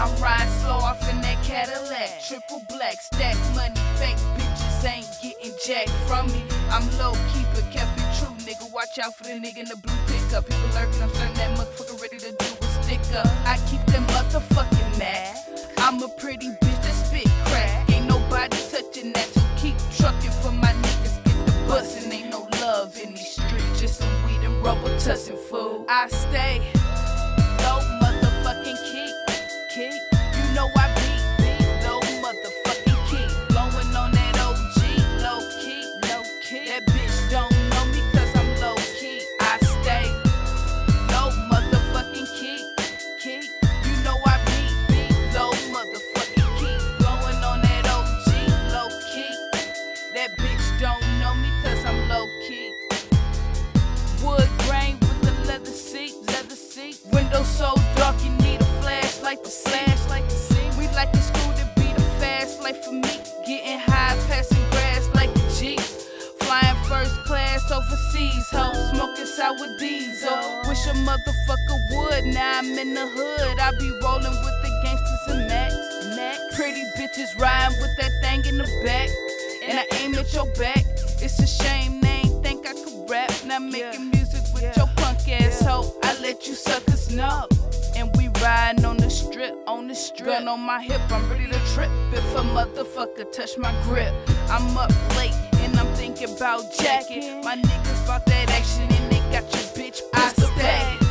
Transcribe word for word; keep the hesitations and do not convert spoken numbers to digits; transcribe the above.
I'm riding slow off in that Cadillac, triple black, stack money, fake bitches ain't getting jack from me. I'm low keeper, kept it true, nigga. Watch out for the nigga in the blue pickup. People lurking, I'm certain that motherfucker ready to do a stick up. I keep them motherfucking mad. I'm a pretty bitch that spit crack. Ain't nobody touching that, so keep trucking for my niggas. Get the bus and ain't no love in these streets, just some weed and rubber tussin' food. I stay low motherfucking key, key. You know I be low motherfucking key. Blowing on that O G, low key, low key. That bitch don't know me cause I'm low key. I stay low motherfucking key, key. You know I be low motherfucking key. Blowing on that O G, low key. That bitch don't know me cause I'm low key. Wood grain with the leather seat, leather seat. Windows so dark you need a flashlight to slash like to see. We like the school to be the fast life for me. Getting high, passing grass like a G. Flying first class overseas, ho. Smoking sour diesel. Wish a motherfucker would. Now I'm in the hood. I be rolling with the gangsters and Max. Max. Pretty bitches riding with that thing in the back. And I aim at your back. It's a shame they ain't think I could rap. Now making music with Yeah. your punk ass hoe. I let you suckers know. And we riding on the strip, on the strip. Gun on my hip, I'm ready to trip. If a motherfucker touch my grip, I'm up late and I'm thinking about jacking. My niggas bought that action and they got your bitch pissed. I stay